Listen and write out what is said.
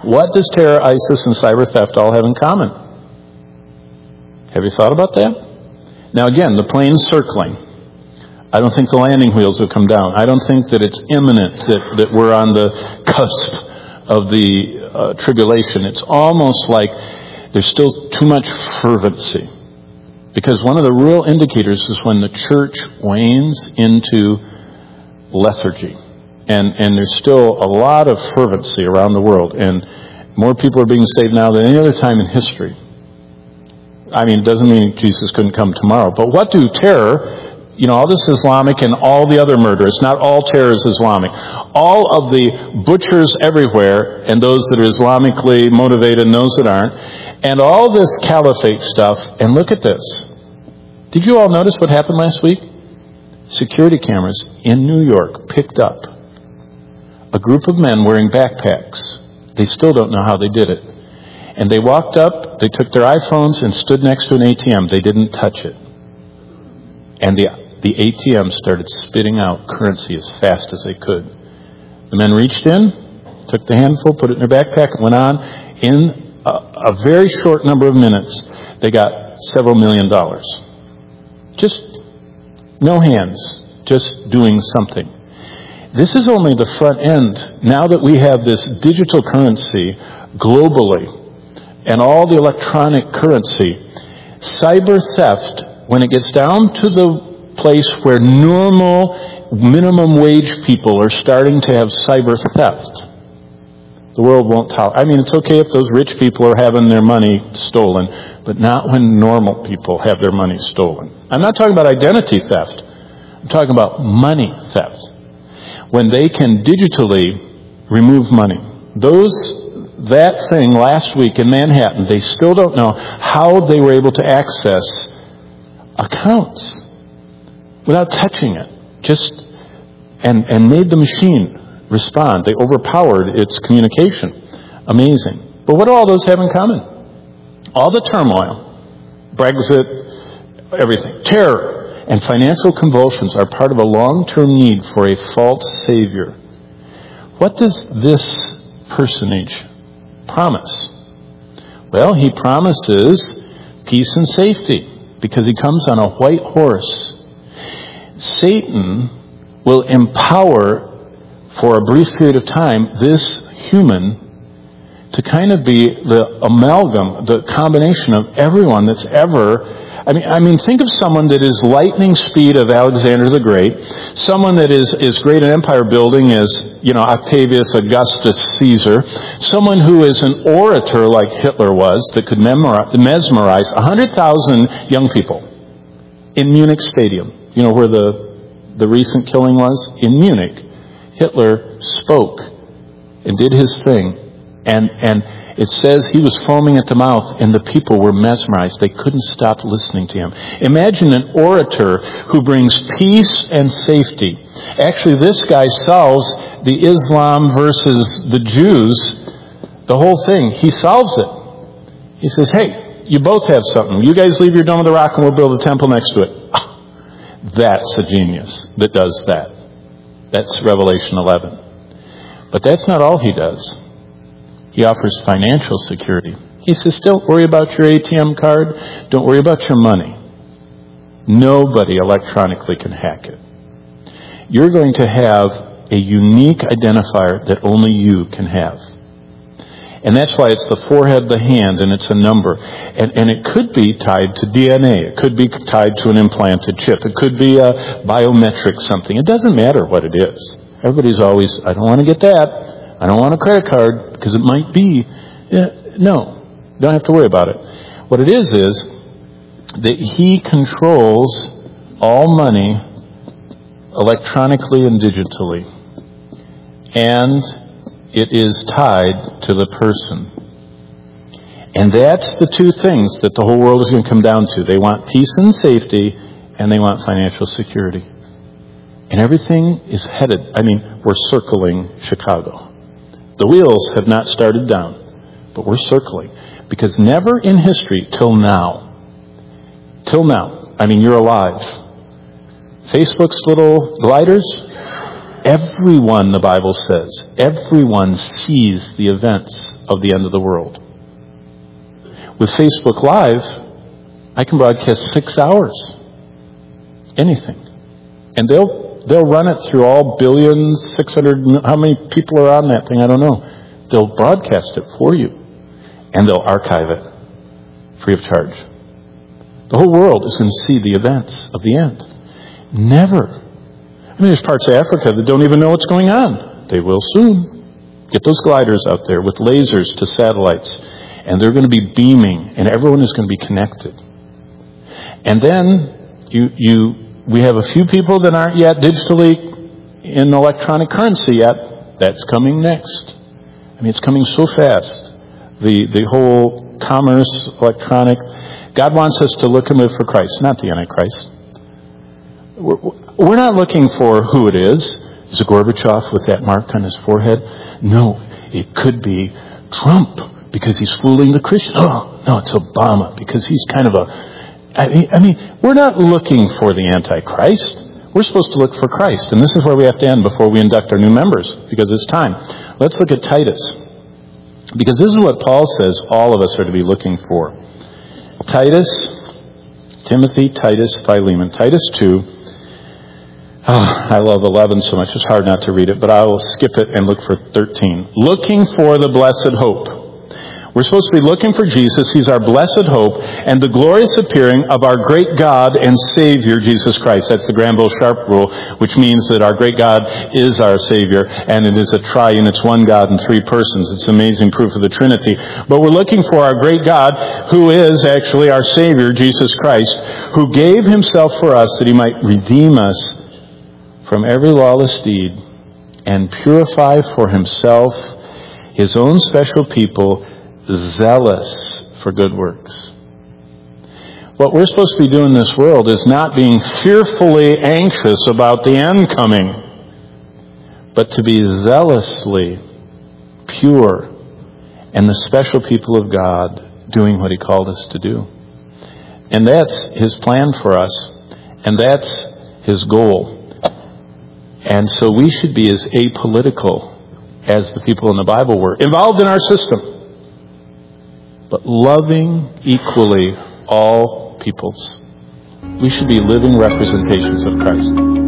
What does terror, ISIS, and cyber theft all have in common? Have you thought about that? Now again, the plane's circling. I don't think the landing wheels will come down. I don't think that it's imminent that we're on the cusp of the tribulation. It's almost like there's still too much fervency. Because one of the real indicators is when the church wanes into lethargy. And there's still a lot of fervency around the world. And more people are being saved now than any other time in history. I mean, it doesn't mean Jesus couldn't come tomorrow. But what do terror, all this Islamic and all the other murderers, not all terror is Islamic. All of the butchers everywhere, and those that are Islamically motivated and those that aren't, and all this caliphate stuff, and look at this. Did you all notice what happened last week? Security cameras in New York picked up a group of men wearing backpacks. They still don't know how they did it. And they walked up, they took their iPhones and stood next to an ATM. They didn't touch it. And the ATM started spitting out currency as fast as they could. The men reached in, took the handful, put it in their backpack, and went on. In a very short number of minutes, they got several $1 million. Just no hands, just doing something. This is only the front end. Now that we have this digital currency globally and all the electronic currency, cyber theft, when it gets down to the place where normal minimum wage people are starting to have cyber theft, the world won't tolerate. I mean, it's okay if those rich people are having their money stolen, but not when normal people have their money stolen. I'm not talking about identity theft. I'm talking about money theft. When they can digitally remove money. That thing last week in Manhattan, they still don't know how they were able to access accounts without touching it. And made the machine respond. They overpowered its communication. Amazing. But what do all those have in common? All the turmoil, Brexit, everything, terror, and financial convulsions are part of a long-term need for a false savior. What does this personage promise? Well, he promises peace and safety because he comes on a white horse. Satan will empower for a brief period of time this human to kind of be the amalgam, the combination of everyone that's ever... I mean, think of someone that is lightning speed of Alexander the Great, someone that is great in empire building as, Octavius Augustus Caesar, someone who is an orator like Hitler was that could mesmerize 100,000 young people in Munich Stadium. You know where the recent killing was? In Munich. Hitler spoke and did his thing, and it says he was foaming at the mouth and the people were mesmerized. They couldn't stop listening to him. Imagine an orator who brings peace and safety. Actually, this guy solves the Islam versus the Jews, the whole thing. He solves it. He says, hey, you both have something. You guys leave your Dome of the Rock and we'll build a temple next to it. That's a genius that does that. That's Revelation 11. But that's not all he does. He offers financial security. He says, don't worry about your ATM card. Don't worry about your money. Nobody electronically can hack it. You're going to have a unique identifier that only you can have. And that's why it's the forehead, the hand, and it's a number. And it could be tied to DNA. It could be tied to an implanted chip. It could be a biometric something. It doesn't matter what it is. Everybody's always, I don't want to get that. I don't want a credit card because it might be. No, don't have to worry about it. What it is that he controls all money electronically and digitally. And it is tied to the person. And that's the two things that the whole world is going to come down to. They want peace and safety, and they want financial security. And everything is headed, we're circling Chicago. The wheels have not started down, but we're circling. Because never in history till now, you're alive. Facebook's little gliders, Everyone, the Bible says, everyone sees the events of the end of the world. With Facebook Live, I can broadcast 6 hours. Anything. And they'll run it through all billions, 600, how many people are on that thing? I don't know. They'll broadcast it for you. And they'll archive it free of charge. The whole world is going to see the events of the end. Never. I mean, there's parts of Africa that don't even know what's going on. They will soon. Get those gliders out there with lasers to satellites. And they're going to be beaming. And everyone is going to be connected. And then we have a few people that aren't yet digitally in electronic currency yet. That's coming next. I mean, it's coming so fast. The whole commerce, electronic. God wants us to look and live for Christ, not the Antichrist. We're not looking for who it is. Is it Gorbachev with that mark on his forehead? No, it could be Trump because he's fooling the Christians. Oh, no, it's Obama because he's kind of I mean, we're not looking for the Antichrist. We're supposed to look for Christ. And this is where we have to end before we induct our new members, because it's time. Let's look at Titus. Because this is what Paul says all of us are to be looking for. Titus, Timothy, Titus, Philemon. Titus 2. Oh, I love 11 so much. It's hard not to read it, but I will skip it and look for 13. Looking for the blessed hope. We're supposed to be looking for Jesus. He's our blessed hope and the glorious appearing of our great God and Savior, Jesus Christ. That's the Granville-Sharp rule, which means that our great God is our Savior, and it is a triune. It's one God in three persons. It's amazing proof of the Trinity. But we're looking for our great God, who is actually our Savior, Jesus Christ, who gave himself for us that he might redeem us from every lawless deed and purify for himself his own special people, zealous for good works. What we're supposed to be doing in this world is not being fearfully anxious about the end coming, but to be zealously pure and the special people of God doing what he called us to do. And that's his plan for us, and that's his goal. And so we should be as apolitical as the people in the Bible were, involved in our system, but loving equally all peoples. We should be living representations of Christ.